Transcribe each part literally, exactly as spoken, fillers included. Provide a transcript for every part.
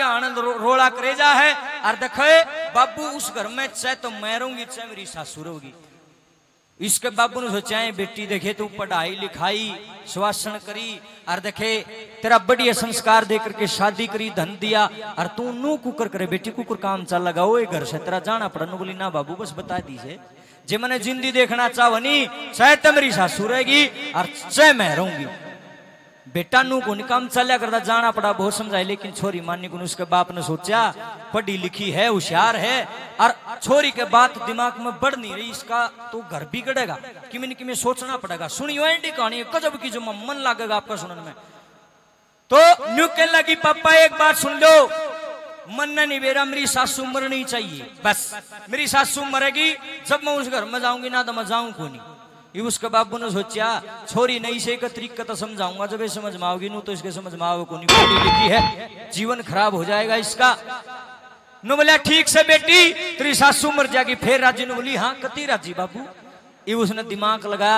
गया आनंद रो, रोला करेजा है। और देखे बाबू उस घर में चाहे तो मैं रहूंगी चाहे मेरी सासू रहोगी। इसके बाबू ने सोचा है बेटी देखे तू पढ़ाई लिखाई श्वासन करी और देखे तेरा बढ़िया संस्कार दे करके शादी करी धन दिया और तू नू कुकर करे बेटी कुकर काम चल लगा वो घर से तेरा जाना पड़ा। बोली ना बाबू बस बता दीजिए जे मैंने जिंदगी देखना चाहो नहीं चाहे तो मेरी सासू रहेगी और चाहे मैं रहूंगी। बेटा नू को काम चलिया करता जाना पड़ा बहुत समझाए लेकिन छोरी माननी को। उसके बाप ने सोचा पढ़ी लिखी है होशियार है और छोरी के बात दिमाग में बढ़ नहीं रही इसका तो घर बिगड़ेगा कि मैंने कि मैं सोचना पड़ेगा। सुनियो एंडी कहानी गजब की जो मन लगेगा आपका सुनने में। तो न्यू कहने लगी पापा एक बात सुन लो मन नहीं बेरा मेरी सासू मरनी चाहिए बस मेरी सासू मरेगी जब मैं उस घर में जाऊंगी ना तो मैं जाऊं को नहीं। ये उसके बाबू ने सोचा छोरी नहीं से एक तरीका तो समझाऊंगा जब ये समझ में आओगी नू तो इसके समझ में आओगे को नहीं पढ़ी लिखी है जीवन खराब हो जाएगा इसका। नु बोला ठीक से बेटी तेरी सासू मर जाएगी। फिर राजी ने बोली हाँ कती राजी बाबू। ये उसने दिमाग लगाया।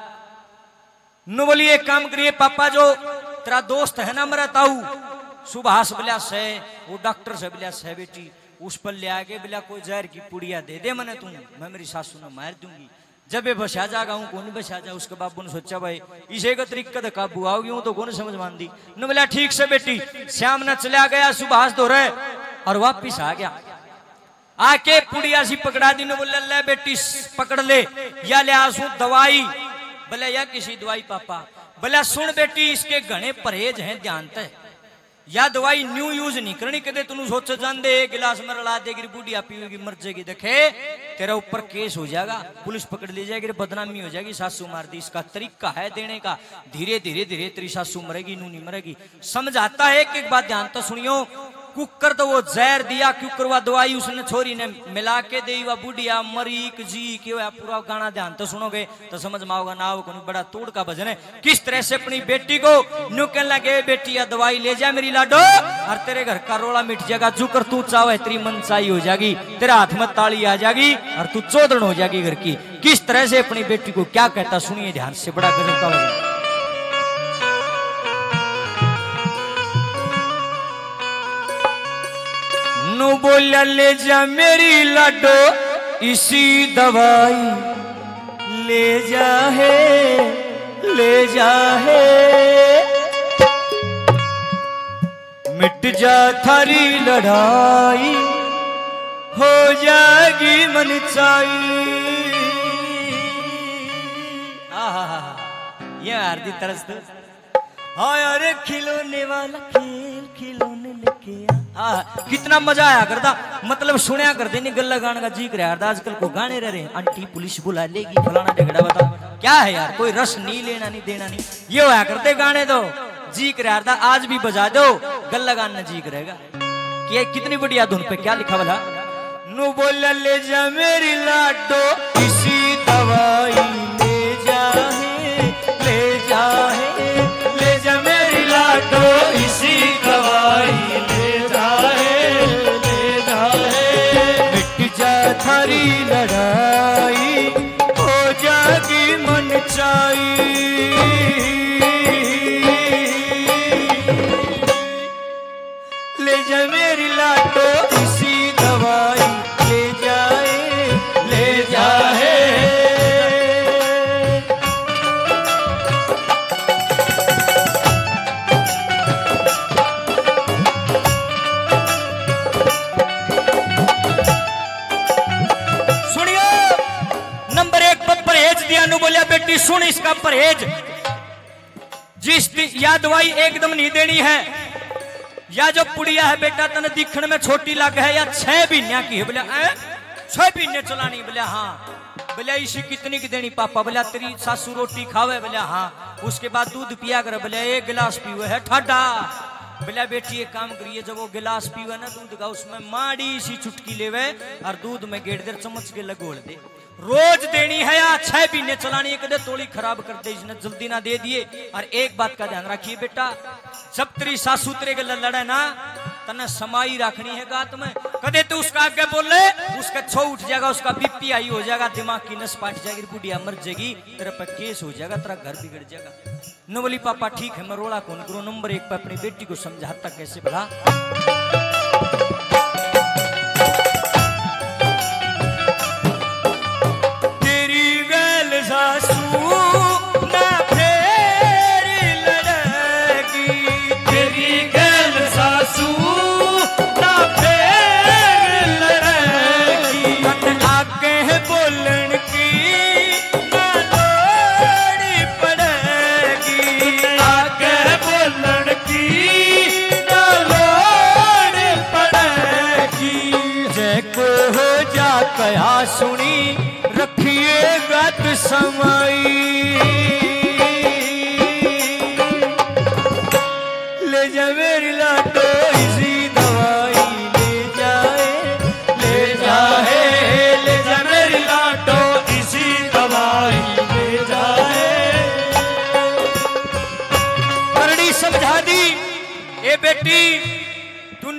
नु बोली एक काम करिए पापा जो तेरा दोस्त है ना मेरा ताऊ सुभाष बिला से वो डॉक्टर से बिला से बेटी उस पर ले आगे बिला कोई जहर की पुड़िया दे दे मैंने तुम मैं मेरी सासू ने मार दूंगी जब ये बसा जागा हूँ कौन बसा जा। उसके बाबू ने सोचा भाई इसे का तरीका तो काबू आओगी हूँ तो कौन समझ मान दी। न बोला ठीक से बेटी श्याम ने चला गया सुभाष दो रहे और वापिस आ गया आके पुड़िया सी पकड़ा दी। ने बोला ले बेटी पकड़ ले या ले आसू दवाई बोले या किसी दवाई पापा। बोला सुन बेटी इसके घने परहेज हैं ध्यान ते या दवाई न्यू यूज नहीं करनी कदे तू सोच जान दे गिलास में रला देगी बूढ़िया पीएगी मर जाएगी देखे तेरा ऊपर केस हो जाएगा पुलिस पकड़ ली जाएगी बदनामी हो जाएगी सासू मार दी। इसका तरीका है देने का धीरे धीरे धीरे तेरी सासू मरेगी नू नहीं मरेगी। समझाता है एक एक बात ध्यान तो सुनियो कुकर तो वो जहर दिया कुकर वा दवाई उसने छोरी ने मिला के दी वा बुढ़िया मरीक जी क्यों पूरा गाना ध्यान तो सुनोगे तो समझ में आओगा ना होगा बड़ा तोड़ का भजन है। किस तरह से अपनी बेटी को न्यू कहने लगे बेटी या दवाई ले जा मेरी लाडो और तेरे घर का रोला मिट जाएगा जो कर तू चाहे तेरी मनसाई हो जाएगी तेरा हाथ में ताली आ जाएगी और तू चौधड़ हो जाएगी घर की। किस तरह से अपनी बेटी को क्या कहता सुनिए ध्यान से बड़ा गजब का भजन। नु बोला ले जा मेरी लाडो इसी दवाई ले जा है ले जा है मिट जा थारी लड़ाई हो जाएगी मनचाई। ये आरती तरस हाँ यार खिलौने वाला खेल खिलौने लेके आ कितना मजा आया करता मतलब सुनया करते नहीं गल्ला गाने का जी करे आजकल को गाने रह रहे आंटी पुलिस बुला लेगी फलाना टिकड़ा बता क्या है यार कोई रस नहीं लेना नहीं देना नहीं ये होया करते गाने तो जी करे आज भी बजा दो गल्ला गाना जी करेगा कि कितनी बढ़िया धुन पे क्या लिखा वाला। नु बोला ले जा मेरी लाडो इसी दवाई ले जा है ले जा है ले जा मेरी लाडो इसी दवाई ले जा है ले जा है मिट जा थारी लड़ाई हो जाएगी मनचाई। ले जा मेरी लाडो इसी दवाई ले जाए ले जा है। सुनियो नंबर एक पर परहेज दिया नु बोलिया बेटी सुन इसका परहेज जिस या दवाई एकदम नहीं देनी है या जो पुड़िया है बेटा तने दिखने में छोटी लग है या छह महीने की है बोले छह महीने चलानी बोले हाँ बोले इसी कितनी की देनी पापा बोले तेरी सासू रोटी खावे बोले हाँ उसके बाद दूध पिया कर बोले एक गिलास पीवे है ठाडा बोले बेटी एक काम करिए जब वो गिलास पीवे ना दूध का उसमें माड़ी सी चुटकी लेवे और दूध में गेड़ देर चम्मच के लगोड़ दे रोज देनी है या छह महीने चलानी है कदे तोड़ी खराब कर दे इसने जल्दी ना दे दिए। और एक बात का ध्यान रखिए बेटा जब तेरी सासू तेरे गले लड़े ना तने समाई रखनी है गात में कदे तो उसका आगे बोले उसका छो उठ जाएगा उसका बीपी आई हो जाएगा दिमाग की नस पाट जाएगी बुढ़िया मर जाएगी तेरे पर केस हो जाएगा तेरा घर बिगड़ जाएगा। न बोली पापा ठीक है मैं रोड़ा कौन करूं नंबर एक पर अपनी बेटी को समझाता कैसे भला।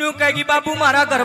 यूं कहेगी बाबू मारा घर